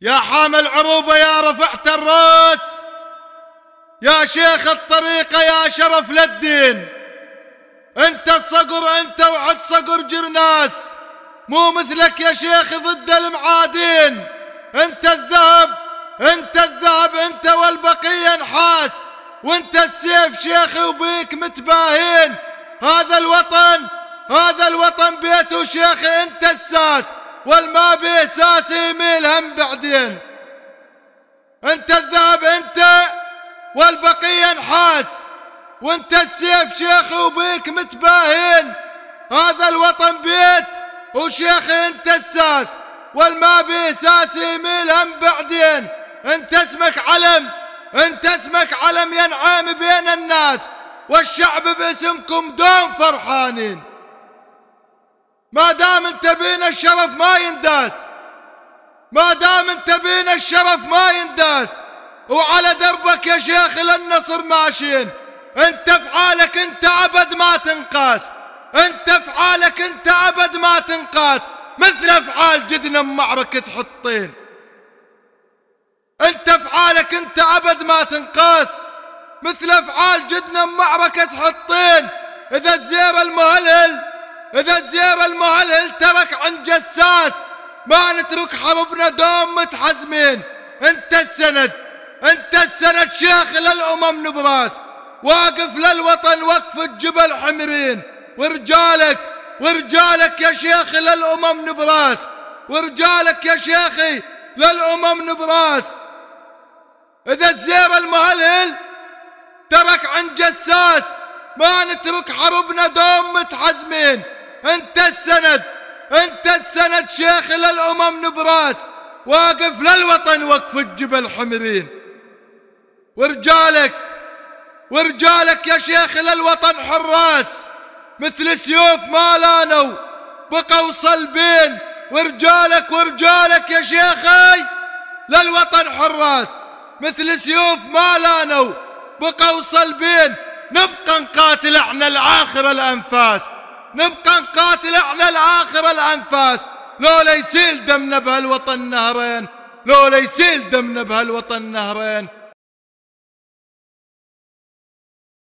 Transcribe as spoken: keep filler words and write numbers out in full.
يا حامل عروبة يا رفعت الراس، يا شيخ الطريقة يا شرف للدين. انت الصقر انت وحد صقر جرناس، مو مثلك يا شيخ ضد المعادين. انت الذهب انت الذهب انت والبقية نحاس، وانت السيف شيخي وبيك متباهين. هذا الوطن هذا الوطن بيته شيخي انت الساس، والما بيه ساس يميل هم بعدين. انت الذهب انت والبقية نحاس، وانت السيف شيخي وبيك متباهين. هذا الوطن بيت وشيخي انت الساس، والما بيه ساس يميل هم بعدين. انت اسمك علم انت اسمك علم ينعام بين الناس، والشعب باسمكم دوم فرحانين. ما دام انت بينا الشرف ما ينداس، ما دام انت بينا الشرف ما ينداس، وعلى دربك يا شيخ للنصر ماشيين. انت افعالك انت ابد ما تنقاس، انت افعالك انت ابد ما تنقاس، مثل افعال جدنا بمعركة حطين. انت افعالك انت ابد ما تنقاس، مثل افعال جدنا بمعركة حطين. اذا الزير المهلهل اذا الزير المهلهل ترك عن جساس، ما نترك حربنا دوم متحزمين. انت السند انت السند شيخ للامم نبراس، واقف للوطن وقف الجبل حمرين. ورجالك ورجالك يا شيخ للامم نبراس، ورجالك يا شيخي للامم نبراس. اذا الزير المهلهل ترك عن جساس، ما نترك حربنا دوم متحزمين. انت السند انت السند شيخ للامم نبراس، واقف للوطن وقف الجبل حمرين. ورجالك ورجالك يا شيخ للوطن حراس، مثل سيوف ما لانوا بقوا صلبين. ورجالك ورجالك يا شيخي للوطن حراس، مثل سيوف ما لانوا بقوا صلبين. نبقى نقاتل احنا الآخر الأنفاس، نبقى نقاتل احنا الآخر الأنفاس. لولا يسيل دمنا بهالوطن نهرين، لولا يسيل دمنا بهالوطن نهرين.